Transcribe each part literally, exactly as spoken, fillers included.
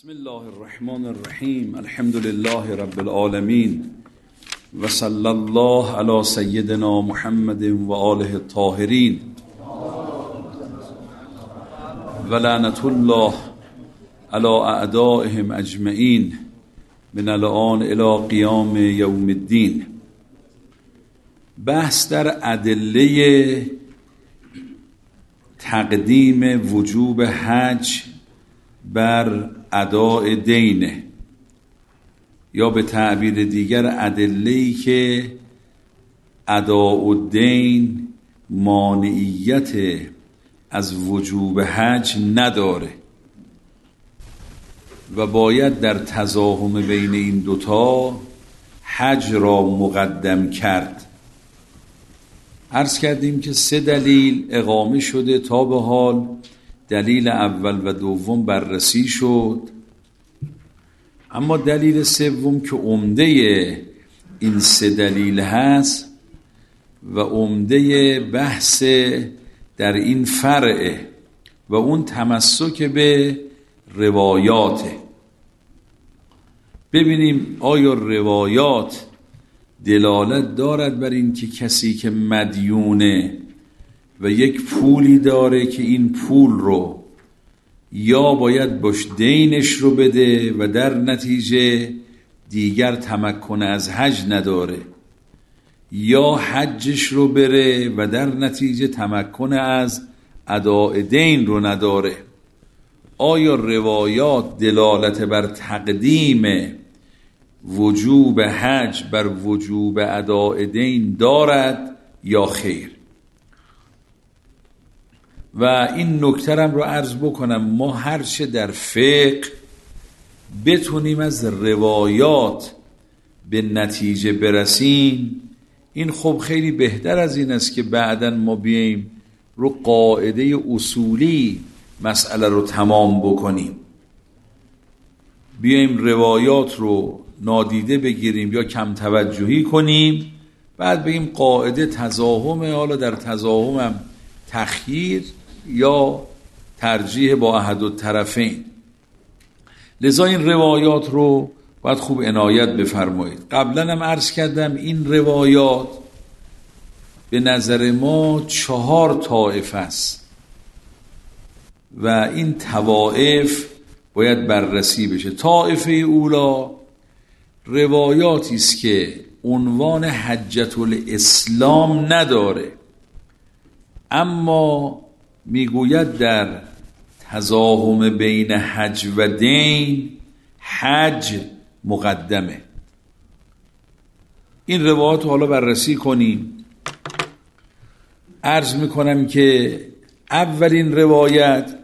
بسم الله الرحمن الرحیم. الحمد لله رب العالمین و صلی الله علی سیدنا محمد و آله الطاهرین و لعنت الله علی اعدائهم اجمعین من الآن الی قیام یوم الدین. بحث در ادله تقدیم وجوب حج بر اداء دینه، یا به تعبیر دیگر ادله‌ای که اداء الدین مانعیت از وجوب حج نداره و باید در تزاحم بین این دوتا حج را مقدم کرد. عرض کردیم که سه دلیل اقامه شده تا به حال. دلیل اول و دوم بررسی شد، اما دلیل سوم که عمده این سه دلیل هست و عمده بحث در این فرعه و اون تمسک به روایاته. ببینیم آیا روایات دلالت دارد بر این که کسی که مدیونه و یک پولی داره که این پول رو یا باید باش دینش رو بده و در نتیجه دیگر تمکن از حج نداره، یا حجش رو بره و در نتیجه تمکن از اداء دین رو نداره، آیا روایات دلالت بر تقدیم وجوب حج بر وجوب اداء دین دارد یا خیر؟ و این نکترم رو عرض بکنم، ما هرچه در فقه بتونیم از روایات به نتیجه برسیم، این خب خیلی بهتر از این است که بعداً ما بیاییم رو قاعده اصولی مسئله رو تمام بکنیم، بیاییم روایات رو نادیده بگیریم یا کم توجهی کنیم، بعد بگیم قاعده تزاحمه، حالا در تزاحمم تخییر یا ترجیح با احد الطرفین. لذا این روایات رو باید خوب عنایت بفرمایید. قبلا هم عرض کردم این روایات به نظر ما چهار طائف است و این طوائف باید بررسی بشه. طائفه اولا روایاتی است که عنوان حجة الاسلام نداره، اما میگوید در تزاحم بین حج و دین حج مقدمه. این روایات رو حالا بررسی کنیم. عرض میکنم که اولین روایت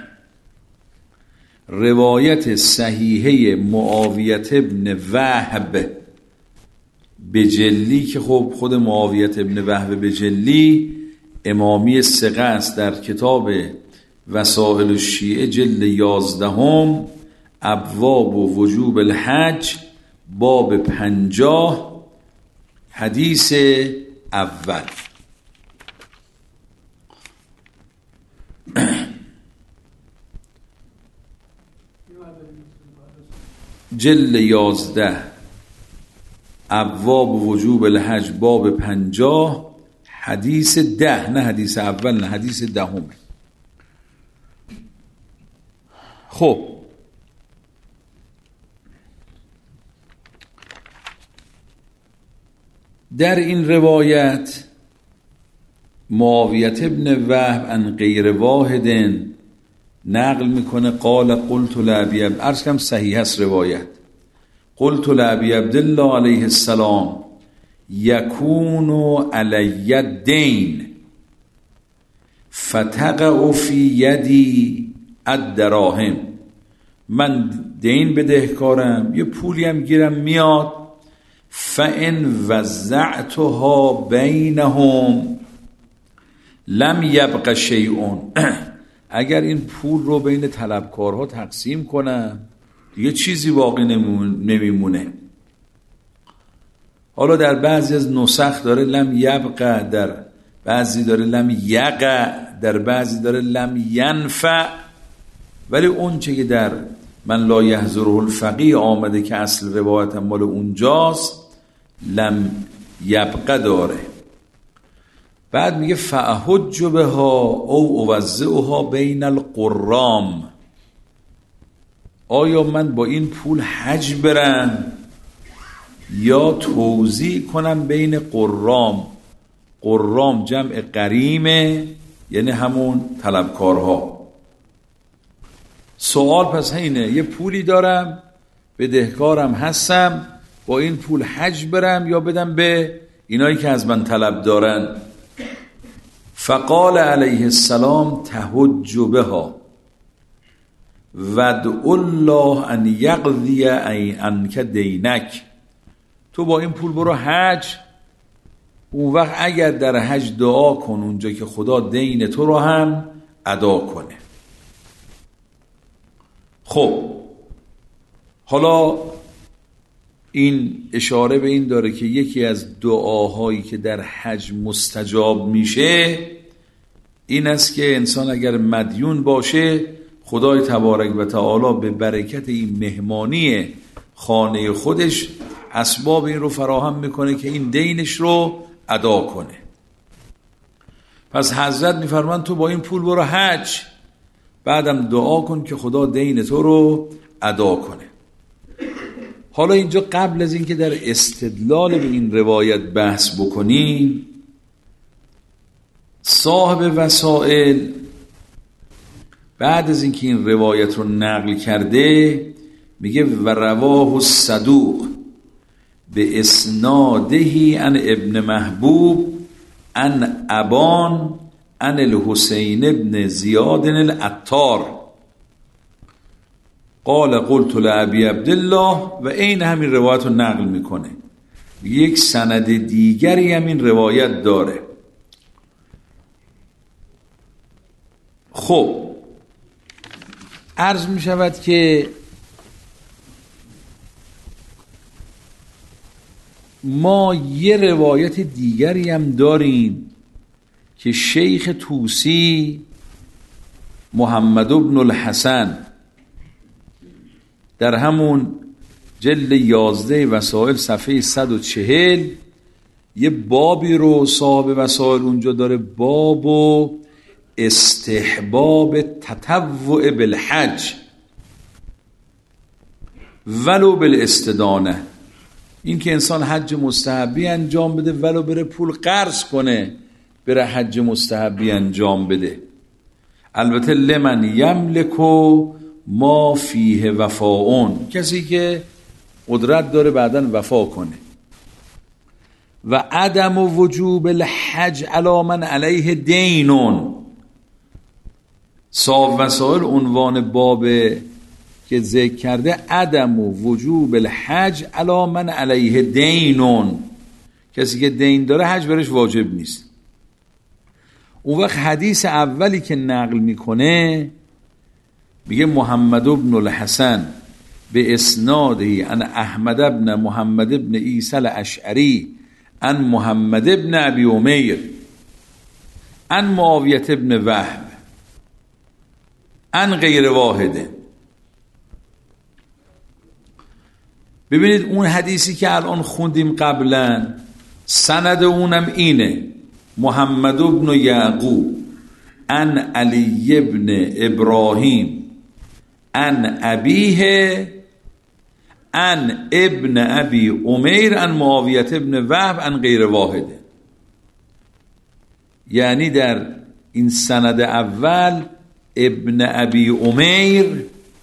روایت صحیحه معاویت ابن وهب بجلی، که خب خود معاویت ابن وهب بجلی امامی ثقه است. در کتاب وسائل الشیعه جلد یازدهم ابواب و وجوب الحج باب پنجاه حدیث اول. جلد یازده ابواب و وجوب الحج باب پنجاه حدیث ده، نه حدیث اول، نه حدیث دهمه. خب در این روایت معاویت ابن وهب عن غیر واحد نقل میکنه قال قلت لابی عبد، عرض کنم صحیح است روایت، قلت لابی عبدالله علیه السلام یکون علی الدین فتقع فی یدی الدراهم، من دین بدهکارم، یه پولی هم گیرم میاد، فان وزعتها بینهم لم یبق شیء، اگر این پول رو بین طلبکارها تقسیم کنم دیگه چیزی باقی نمیمونه. حالا در بعضی از نسخ داره لم یبقى، در بعضی داره لم یقع، در بعضی داره لم ینفع، ولی اون چه که در من لا یحضره الفقیه آمده که اصل روایت مال اونجاست، لم یبقه داره. بعد میگه فاحج بها او اوزعها بین القرام، آیا من با این پول حج برم یا توزیع کنم بین قرام. قرام جمع قریمه، یعنی همون طلبکارها. سوال پس اینه، یه پولی دارم، بدهکارم هستم، با این پول حج برم یا بدم به اینایی که از من طلب دارن؟ فقال علیه السلام تحج بها ودعو الله ان یقضی عنک دینک. تو با این پول برو حج، اون وقت اگر در حج دعا کن اونجا که خدا دین تو رو هم ادا کنه. خب حالا این اشاره به این داره که یکی از دعاهایی که در حج مستجاب میشه این است که انسان اگر مدیون باشه، خدای تبارک و تعالی به برکت این مهمانی خانه خودش اسباب این رو فراهم میکنه که این دینش رو ادا کنه. پس حضرت میفرمان تو با این پول برو حج، بعدم دعا کن که خدا دین تو رو ادا کنه. حالا اینجا قبل از اینکه در استدلال به این روایت بحث بکنیم، صاحب وسائل بعد از اینکه این روایت رو نقل کرده میگه و رواه الصدوق به اسنادهی عن ابن محبوب عن ابان عن الحسین ابن زیاد العطار قال قلت لابی عبدالله، و این همین روایت رو نقل میکنه. یک سند دیگری همین روایت داره. خب عرض می شود که ما یه روایت دیگری هم داریم که شیخ طوسی محمد بن الحسن در همون جلد یازده وسائل صفحه صد و چهل یه بابی رو صاحب وسائل اونجا داره، باب و استحباب تطوع بالحج ولو بالاستدانه. این که انسان حج مستحبی انجام بده ولو بره پول قرض کنه بره حج مستحبی انجام بده. البته لمن یملکو ما فیه وفاون، کسی که قدرت داره بعدن وفا کنه. و عدم وجوب الحج علی من علیه دینون. صاحب وسائل عنوان باب که ذکر کرده عدم وجوب الحج علی من علیه دینون، کسی که دین داره حج برش واجب نیست. اون وقت حدیث اولی که نقل میکنه میگه محمد بن الحسن به اسنادی ان احمد بن محمد بن عیسی الاشعری ان محمد بن ابی امیر ان معاویه بن وهب ان غیر واحده. ببینید اون حدیثی که الان خوندیم قبلا سند اونم اینه، محمد بن یعقوب ان علی بن ابراهیم ان ابیه ان ابن ابی امیر ان معاویه بن وهب ان غیر واحده. یعنی در این سند اول ابن ابی امیر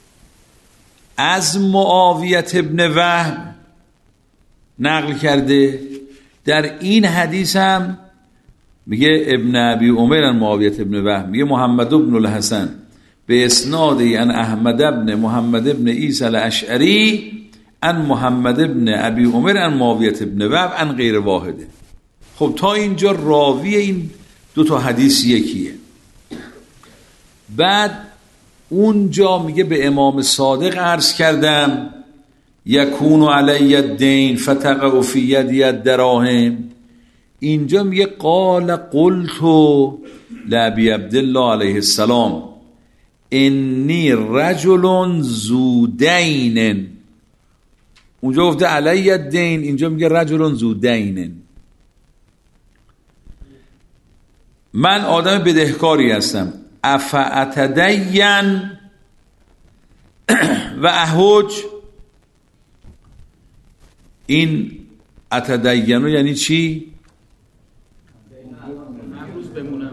از معاویه بن وهب نقل کرده، در این حدیث هم میگه ابن ابی امیر ان معاویه بن وهب، میگه محمد بن الحسن به اسنادی ان احمد بن محمد بن عیسی الاشعری ان محمد بن ابی امیر ان معاویه بن وهب ان غیر واحده. خب تا اینجا راوی این دو تا حدیث یکیه. بعد اونجا میگه به امام صادق عرض کردم یکون علی الدین فتقع فی یدی الدراهم. اینجا میگه قال قلت لابی عبدالله علیه السلام انی رجل ذو دین، اونجا گفته علی الدین، اینجا میگه رجل ذو دین. من آدم بدهکاری هستم. افاتدین و احوج. این اتدینو یعنی چی؟ مغروض بمونم.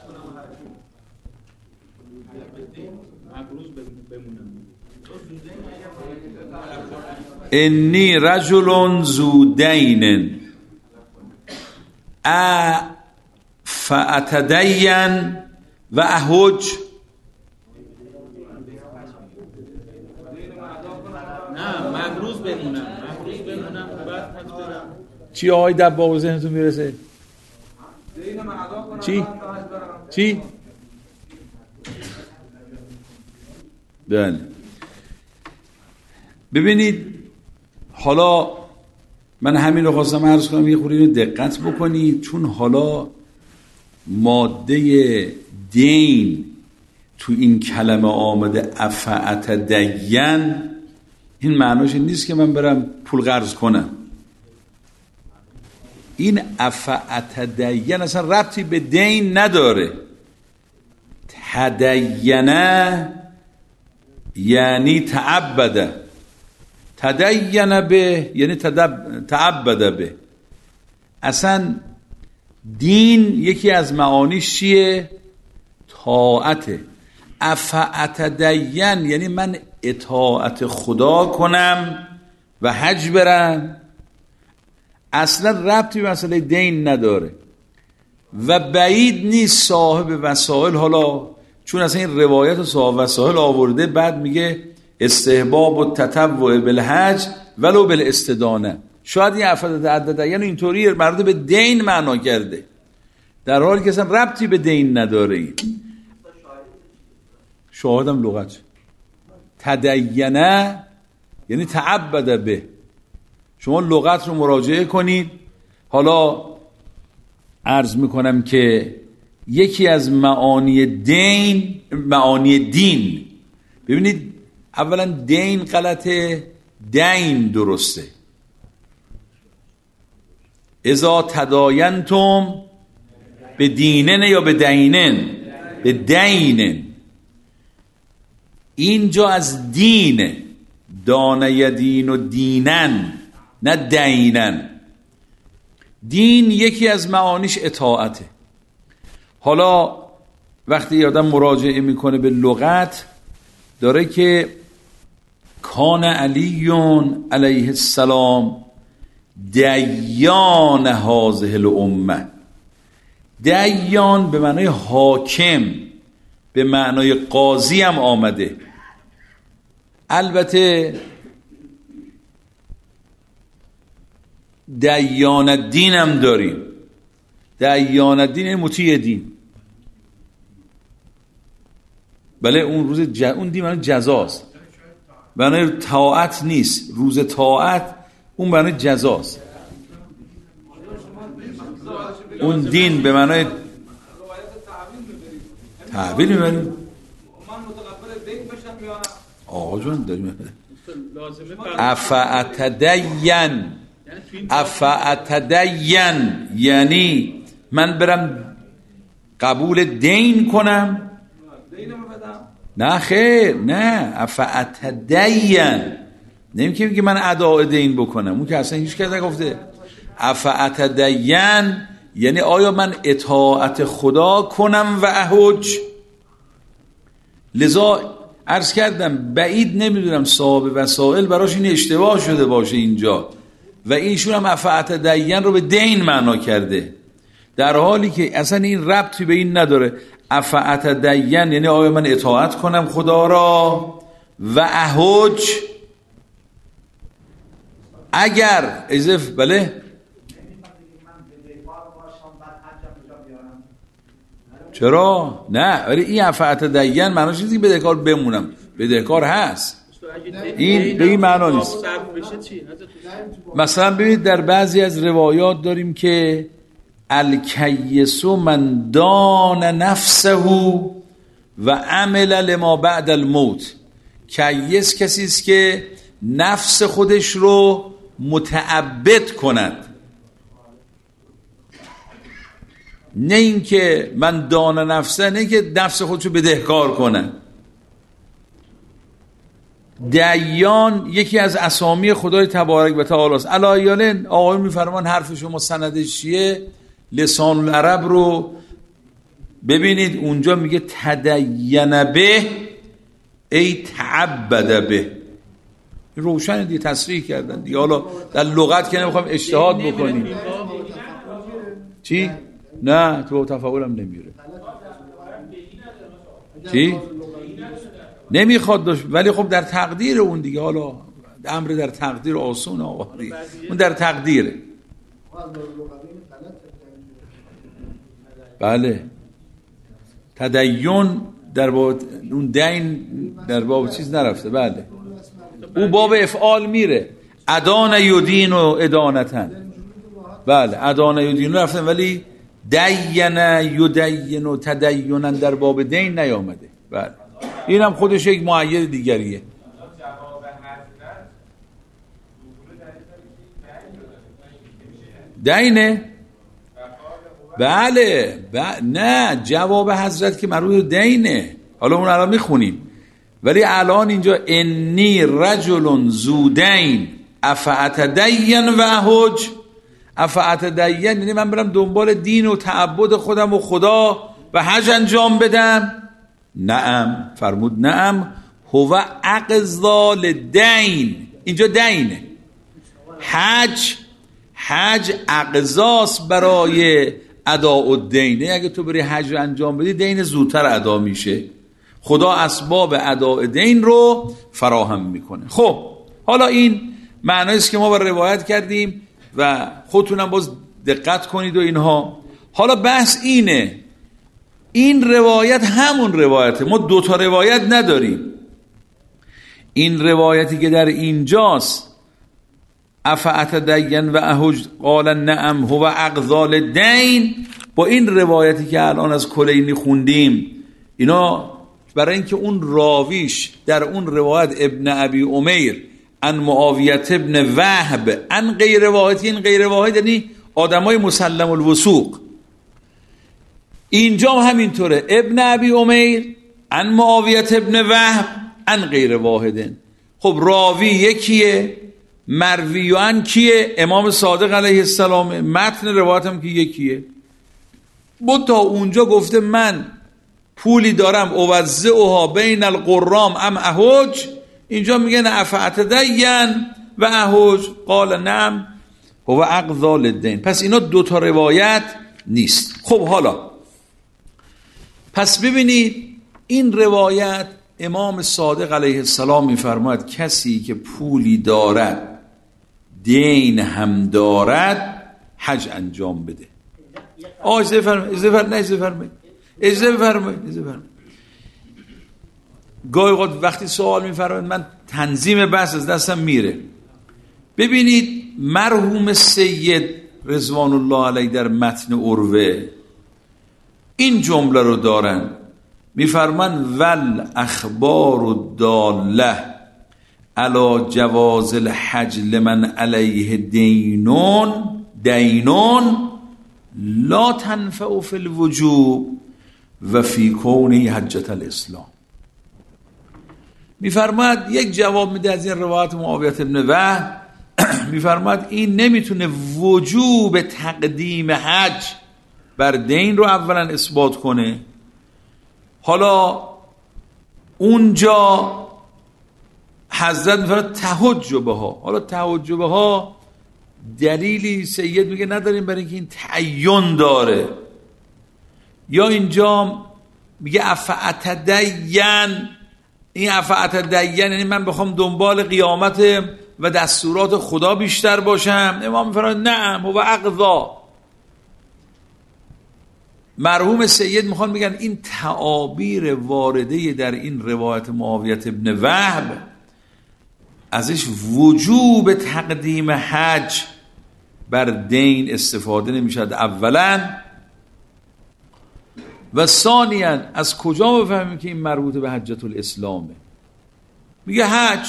مغروض بمونم. انی رجل ذو دین ا فاتدین و احوج. نه مغروض بمونم. مغروض بمونم بعد حج برم. چی آقای دباغ ذهنتون میرسه؟ چی؟ چی؟ بله. ببینید حالا من همین رو خواستم عرض کنم، یه خوری رو دقت بکنید، چون حالا ماده دین تو این کلمه آمده افاتدین، این معناش نیست که من برم پول قرض کنم. این افاتدین اصلا ربطی به دین نداره. تدینه یعنی تعبده، تدین به یعنی تعبده به. اصلا دین یکی از معانیش چیه؟ طاعته. افاتدین یعنی من اطاعت خدا کنم و حج برم، اصلا ربطی به مسئله دین نداره. و بعید نیست صاحب وسائل، حالا چون اصلا این روایت صاحب وسائل آورده، بعد میگه استحباب و تطوع بالحج ولو بالاستدانه. شاید این افاتدین یعنی اینطوری مربوط به دین معنا کرده، در حالی که اصلا ربطی به دین نداره. این شاهدم لغت تدینه یعنی تعبده به. شما لغت رو مراجعه کنید. حالا عرض میکنم که یکی از معانی دین، معانی دین، ببینید اولا دین غلطه، دین درسته. اذا تداینتم به دینن یا به دینن، به دینن. اینجا از دینه، دانه یدین و دینن، نه دینن. دین یکی از معانیش اطاعته. حالا وقتی آدم مراجعه میکنه به لغت، داره که کان علیون علیه السلام دیان هذه الامه. دیان به معنای حاکم، به معنای قاضی هم آمده. البته دیان الدین هم داریم. دیان الدین مطیع دین. بله اون روز ج... اون دین معنی جزاست، معنی طاعت نیست. روز طاعت اون معنی جزاست. اون دین به معنی تعبیر میبریم. آقا جان داریم افاتدین، افاتدین یعنی من برم قبول دین کنم. نه خیر، نه. افاتدین نمیگه که من اداء دین بکنم، اون که اصلا هیچ کس نگفته. افاتدین یعنی آیا من اطاعت خدا کنم و احج. لذا عرض کردم بعید نمیدونم صاحب وسائل براش این اشتباه شده باشه اینجا، و ایشون هم افاتدین رو به دین معنا کرده، در حالی که اصلا این ربطی به این نداره. افاتدین یعنی آیا من اطاعت کنم خدا را و احج، اگر ازف بله چرا؟ نه ولی این افاتدین معناش نیست که بدهکار بمونم، بدهکار هست. این به این معنا نیست. مثلا ببینید در بعضی از روایات داریم که الکیس من دان نفسه و عمل لما بعد الموت. کیس کسی است که نفس خودش رو متعبد کند، نه اینکه من دان نفسه، نه اینکه نفس خودشو بدهکار کنه. دیان یکی از اسامی خدای تبارک و تعالی است. علایالن آقایون میفرمان حرف شما سندش چیه؟ لسان العرب رو ببینید، اونجا میگه تدین به ای تعبد به. روشن دیگه تصریح کردن دیگه. حالا در لغت که نمیخوام اجتهاد بکنیم. چی؟ نه تو تفاولم نمیره. چی؟ نمیخواد داشت، ولی خب در تقدیر اون دیگه. حالا امر در تقدیر آسونه آقا، اون در تقدیره. بله تدین در باب اون دین در باب چیز نرفته. بله او باب افعال میره. ادان یدین و ادانتن. بله ادان یدین رفتن، ولی دین یدین و تدینن در باب دین نیامده. بله این هم خودش یک معید دیگریه. دینه؟ بله, بله نه جواب حضرت که مربوط دینه. حالا اون الان میخونیم، ولی الان اینجا انی رجل زودین افعتدین و احج. افعتدین یعنی من برم دنبال دین و تعبد خودم و خدا و حج انجام بدم. نعم فرمود نعم هو اقضا للدین. اینجا دینه. حج حج اقضاست برای اداء الدین. اگه تو بری حج انجام بدی دین زودتر ادا میشه. خدا اسباب اداء دین رو فراهم میکنه. خب حالا این معنایی است که ما با روایت کردیم و خودتونم باز دقت کنید و اینها. حالا بحث اینه، این روایت همون روایته، ما دوتا روایت نداریم. این روایتی که در اینجاست افعتدین و احج قال نعم هو اقضا للدین، با این روایتی که الان از کلینی خوندیم، اینا برای اینکه اون راویش در اون روایت ابن ابی امیر ان معاویت ابن وهب ان غیر واحد، این غیر واحد یعنی آدمای مسلم الوثوق. اینجا هم همینطوره، ابن ابی امیر ان معاویت ابن وهب ان غیر واحدن. خب راوی یکیه، مرویان کیه؟ امام صادق علیه السلام. متن روایت هم که یکیه. بود تا اونجا گفته من پولی دارم اوزعها بین القرام ام احج، اینجا میگن افعتدین و احج قال نعم هو اقضا للدین. پس اینا دوتا روایت نیست. خب حالا پس ببینید این روایت امام صادق علیه السلام میفرماید کسی که پولی دارد دین هم دارد حج انجام بده. آه اجازه فرمایید اجازه فرمایید اجازه فرمایید اجازه فرمایید اجازه فرمایید گاهی اوقات وقتی سوال میفرمایید من تنظیم بحث از دستم میره. ببینید مرحوم سید رضوان الله علیه در متن عروه این جمله رو دارن، میفرمان ول اخبار الداله علی جواز الحج لمن علیه دینون دینون لا تنفع فی الوجوب و فی کونه حجت الاسلام. میفرماد یک جواب میده از این روایت معاویت ابن وهب، میفرماد این نمیتونه وجوب تقدیم حج بر دین رو اولا اثبات کنه. حالا اونجا حضرت میفرماد تحج بها. حالا تحج بها دلیلی سید میگه نداریم برای اینکه این تعین داره. یا اینجا میگه افعتدین، این افعتدین یعنی من بخوام دنبال قیامت و دستورات خدا بیشتر باشم. امام میفرماد نعم هو اقضا. مرحوم سید میخوان بگن این تعابیر وارده در این روایت معاویت ابن وهب ازش وجوب تقدیم حج بر دین استفاده نمیشد. اولا و ثانیاً از کجا بفهمیم که این مربوط به حجة الاسلامه؟ میگه حج.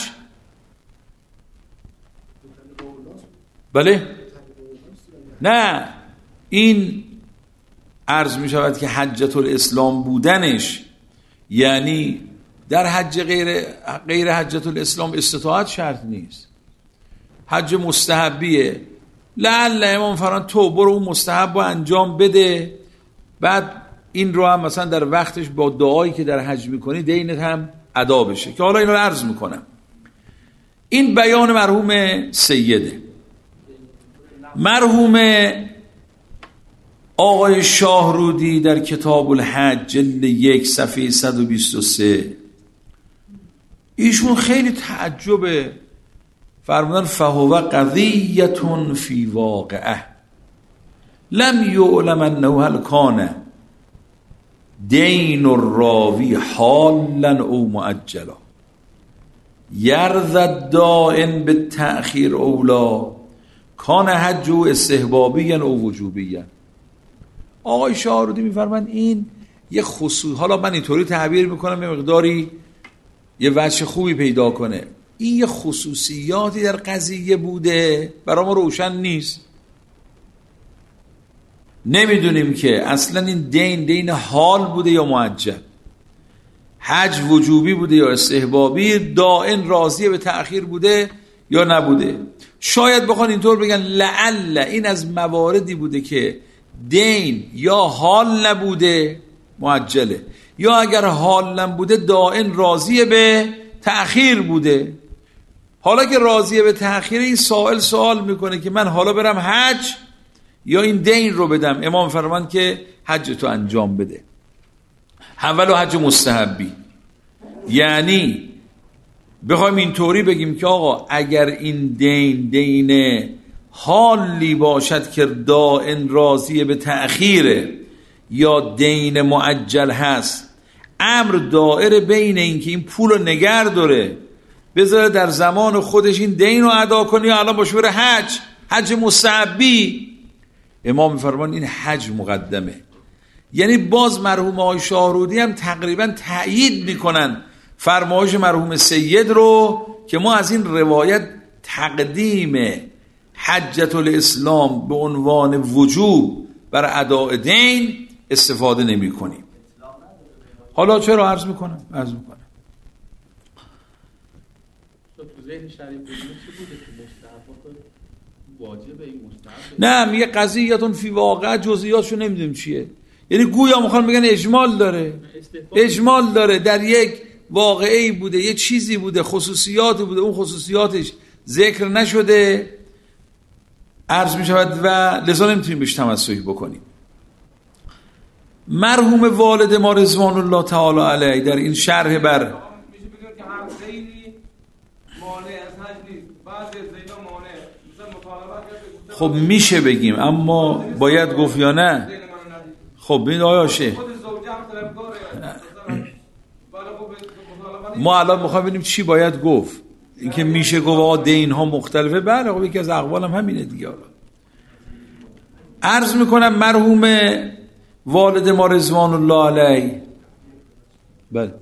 بله؟ نه، این عرض می شود که حجة الاسلام بودنش یعنی در حج غیر غیر حجة الاسلام استطاعت شرط نیست، حج مستحبیه. لعل امام فرمان تو برو اون مستحب رو انجام بده، بعد این رو هم مثلا در وقتش با دعایی که در حج میکنی دینت هم ادا بشه، که حالا این رو عرض میکنم. این بیان مرحوم سیده. مرحوم آقای شاهرودی در کتاب الحج جلد یک صفحه صد و بیست و سه ایشون خیلی تعجب فرمودن فهو قضیة فی واقعه لم یعلم انه هل کان دین الراوی حالا او معجلا یرضی الدائن بالتأخیر اولا کان حج استحبابیا او وجوبیا. آقای شاهرودی میفرمایند این یه خصوص، حالا من اینطوری تعبیر میکنم یه مقداری یه وجه خوبی پیدا کنه، این یه خصوصیاتی در قضیه بوده برای ما روشن نیست، نمیدونیم که اصلا این دین دین حال بوده یا معجل، حج وجوبی بوده یا استحبابی، دائن راضیه به تأخیر بوده یا نبوده. شاید بخوان اینطور بگن لعل این از مواردی بوده که دین یا حال نبوده معجله، یا اگر حال نبوده دائن راضیه به تأخیر بوده. حالا که راضیه به تأخیر، این سائل سوال میکنه که من حالا برم حج یا این دین رو بدم؟ امام فرمان که حج تو انجام بده، اول و حج مستحبی. یعنی بخوایم اینطوری بگیم که آقا اگر این دین دین حالی باشد که دائن راضیه به تأخیره یا دین معجل هست، امر دائره بین این که این پول رو نگر داره بذاره در زمان خودش این دین رو ادا کنی یا الان باشه بره حج، حج مستحبی. امام فرمان این حج مقدمه. یعنی باز مرحوم آقای شاهرودی هم تقریبا تأیید میکنن فرمایش مرحوم سید رو که ما از این روایت تقدیم حجة الاسلام به عنوان وجوب بر اداء دین استفاده نمی کنیم. حالا چرا عرض میکنم؟ عرض میکنم نه، میگه قضیه‌تون فی واقع، جزئیاتشو نمیدونیم چیه. یعنی گویا میخوان بگن اجمال داره، اجمال داره، در یک واقعی بوده، یه چیزی بوده، خصوصیاتی بوده، اون خصوصیاتش ذکر نشده، عرض میشود و لذا نمیتونیم بهش تمسکی بکنیم. مرحوم والد ما رضوان الله تعالی علیه در این شرح بر خب میشه بگیم، اما باید گفت یا نه؟ خب ببین آیا شه ما الان میخوایم ببینیم چی باید گفت. اینکه میشه گفت آقا دین ها مختلفه، بله خب یکی از اقوال هم همینه دیگه. عرض میکنم مرحوم والد ما رضوان الله علیه، بله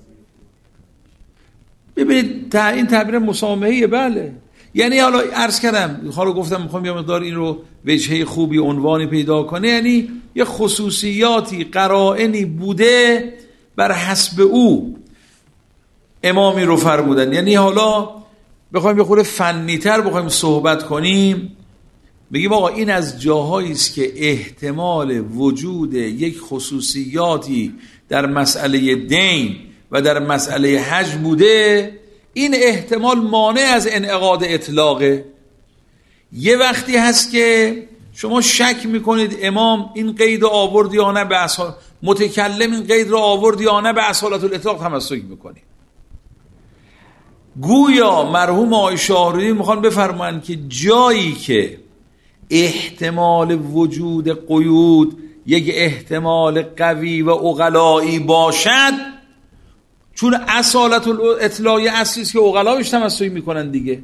ببینید این تعبیر مسامحه، بله یعنی حالا عرض کردم، حالا گفتم میخوام یه مقدار این رو وجهه خوبی عنوانی پیدا کنه، یعنی یه خصوصیاتی قرائنی بوده بر حسب او امامی رو فرمودن. یعنی حالا بخوایم یه خورده فنی‌تر بخوایم صحبت کنیم، بگیم آقا این از جاهایی است که احتمال وجود یک خصوصیاتی در مسئله دین و در مسئله حج بوده، این احتمال مانع از انعقاد اطلاقه. یه وقتی هست که شما شک میکنید امام این قید رو آورد یا نه، به اصال متکلم این قید رو آورد یا نه، به اصالت الاطلاق تمسک میکنید. گویا مرحوم آقای شاهرودی میخوان بفرمایند که جایی که احتمال وجود قیود یک احتمال قوی و عقلایی باشد، چون اصالت الاطلاق اصلی است که عقلا بهش تمسک میکنن دیگه،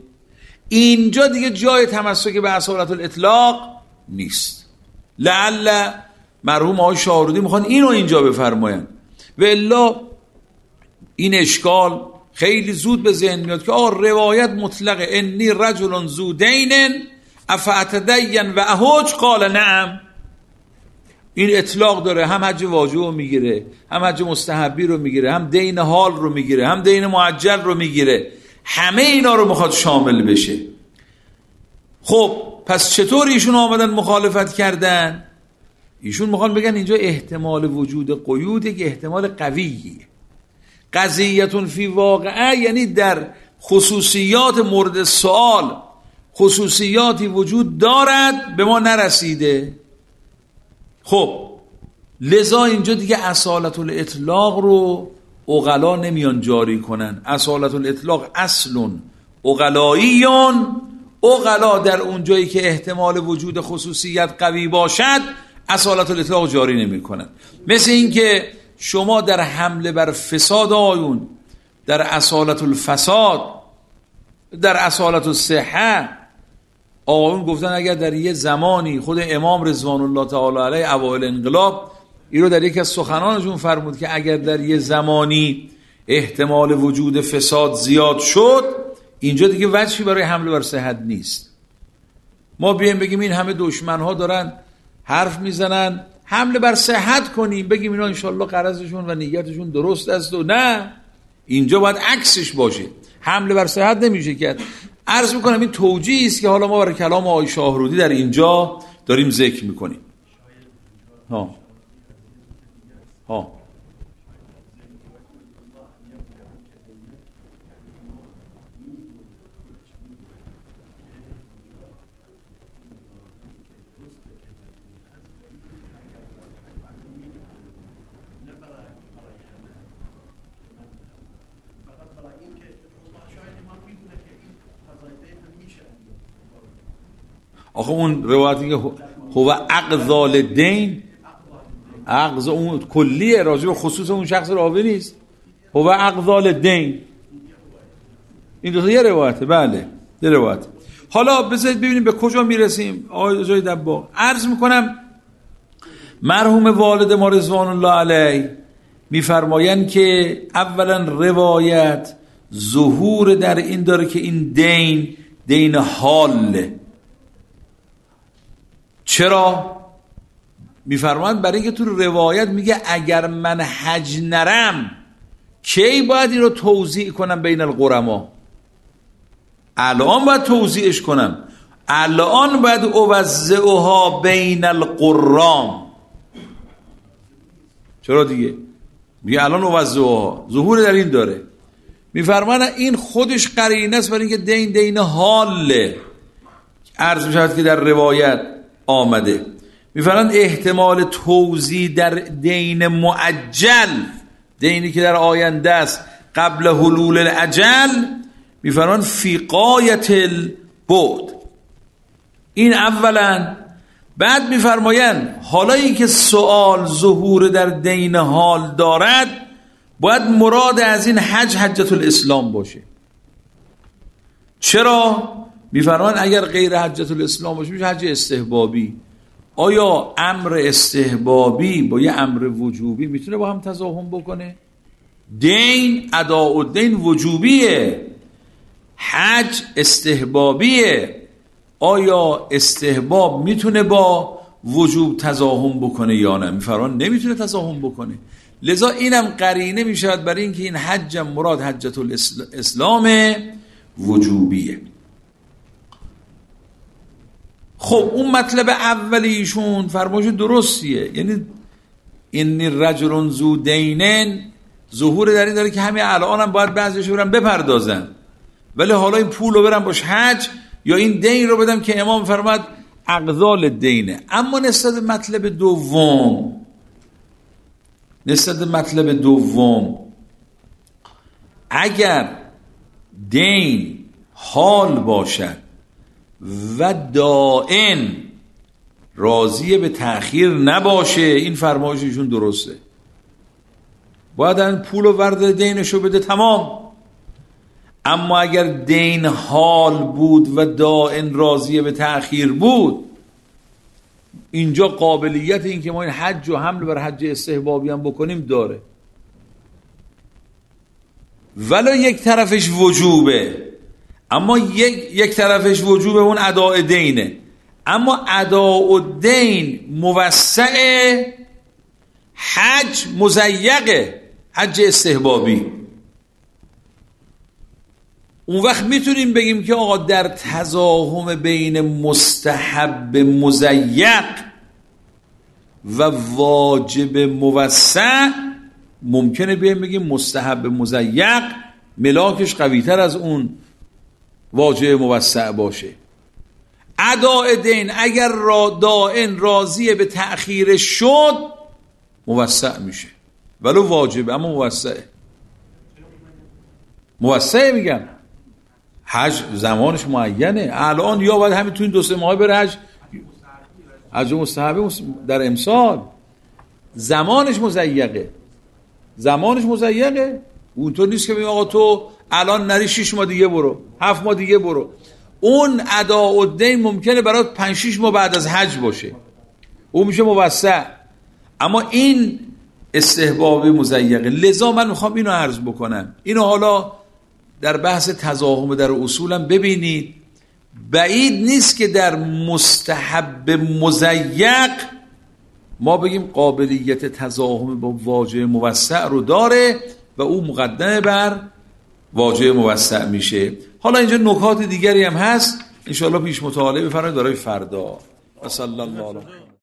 اینجا دیگه جای تمسک به اصالت الاطلاق نیست. لعل مرحوم آقای شاهرودی میخوان اینو اینجا بفرماین و الا این اشکال خیلی زود به ذهن میاد که آه روایت مطلقه انی رجل ذو دین افاتدین و احج قال نعم، این اطلاق داره، هم حج واجب رو میگیره، هم حج مستحبی رو میگیره، هم دین حال رو میگیره، هم دین معجل رو میگیره، همه اینا رو میخواد شامل بشه. خب پس چطور ایشون آمدن مخالفت کردن؟ ایشون میخوان بگن اینجا احتمال وجود قیود یک احتمال قویه، قضیتون فی واقعه، یعنی در خصوصیات مورد سوال خصوصیاتی وجود دارد به ما نرسیده. خب لذا اینجا دیگه اصالت الاطلاق رو عقلا نمیان جاری کنن. اصالت الاطلاق اصلون عقلاییون، عقلا در اون جایی که احتمال وجود خصوصیت قوی باشد اصالت الاطلاق جاری نمی کنن. مثل این که شما در حمله بر فساد آیون، در اصالت الفساد، در اصالت الصحه، آقایون گفتن اگر در یه زمانی خود امام رضوان الله تعالی علیه اوایل انقلاب این رو در یکی از سخنانشون فرمود که اگر در یه زمانی احتمال وجود فساد زیاد شد، اینجا دیگه وجهی برای حمله بر صحت نیست. ما بیایم بگیم این همه دشمنها دارن حرف میزنن حمله بر صحت کنیم، بگیم اینا انشالله غرضشون و نیتشون درست است، و نه، اینجا باید عکسش باشه، حمله بر صحت نمیشه کرد. عرض میکنم این توجیهی است که حالا ما برای کلام آقای شاهرودی در اینجا داریم ذکر میکنیم. ها ها آخه اون روایتی که هو اقضال دین، اقضا اون کلیه، راجع به خصوص اون شخص راوی نیست. هو اقضال دین، این دو تا یه روایته. بله یه روایت. حالا بذارید ببینیم به کجا میرسیم. آقای جای دباغ عرض میکنم مرحوم والد ما رضوان الله علیه میفرمایند که اولا روایت ظهور در این داره که این دین دین حاله. چرا؟ میفرمایند برای اینکه تو روایت میگه اگر من حج نرم کی باید این رو توزیع کنم بین القرما؟ الان باید توزیعش کنم، الان باید اوزعها بین القرام. چرا دیگه؟ میگه الان اوزعها، ظهور در این داره. میفرمایند این خودش قرینه است برای اینکه دین دین حاله. عرض میشود که در روایت آمده میفرمایند احتمال توزیع در دین معجل، دینی که در آینده است قبل حلول الاجل، میفرمایند فی غایت البعد. این اولا. بعد میفرمایند حالا این که سوال ظهور در دین حال دارد باید مراد از این حج حجت الاسلام باشه. چرا؟ میفرمایند اگر غیر حجت الاسلام باشه میشه حج استحبابی. آیا امر استحبابی با یه امر وجوبی میتونه با هم تضاهم بکنه؟ دین اداء الدین وجوبیه، حج استحبابیه. آیا استحباب میتونه با وجوب تضاهم بکنه یا نه؟ میفرمایند نمیتونه تضاهم بکنه. لذا اینم قرینه میشود برای اینکه این حج مراد حجت الاسلام وجوبیه. خب اون مطلب اولیشون فرمایش درستیه، یعنی این رجل ذو دینن ظهور در این داره که همین الان هم باید بعضیش برن بپردازن، ولی حالا این پول رو برن باش حج یا این دین رو بدم که امام فرماد اقضال دینه. اما نسبت به مطلب دوم نسبت به مطلب دوم اگر دین حال باشد و دائن راضیه به تأخیر نباشه، این فرمایششون درسته، باید این پول و ورد دینشو بده تمام. اما اگر دین حال بود و دائن راضیه به تأخیر بود، اینجا قابلیت این که ما این حج و حمل بر حج استحبابی هم بکنیم داره، ولی یک طرفش وجوبه، اما یک یک طرفش وجوبه اون اداء دینه، اما اداء دین موسعه، حج مضیقه، حج استحبابی. اون وقت میتونیم بگیم که آقا در تزاحم بین مستحب مضیق و واجب موسع ممکنه بیایم بگیم مستحب مضیق ملاکش قوی‌تر از اون واجب موسع باشه. اداء دین اگر را دائن راضیه به تأخیر شد موسع میشه، ولو واجبه اما موسعه. موسعه میگم حج زمانش معینه، الان یا باید همین تو این دو سه ماه بره حج، حج مستحبه در امسال زمانش مضیقه، زمانش مضیقه. اونطور نیست که بگیم آقا تو الان نری شش ماه دیگه برو، هفت ماه دیگه برو. اون اداء الدین ممکنه برات پنج شش ماه بعد از حج باشه، اون میشه موسع، اما این استحباب مضیقه. لذا من میخوام اینو عرض بکنم، اینو حالا در بحث تزاحم در اصولم ببینید، بعید نیست که در مستحب مضیق ما بگیم قابلیت تزاحم با واجب موسع رو داره و او مقدمه بر واجب موسع میشه. حالا اینجا نکات دیگری هم هست، انشاءالله پیش مطالعه بفرمایید برای فردا. صلی الله علیه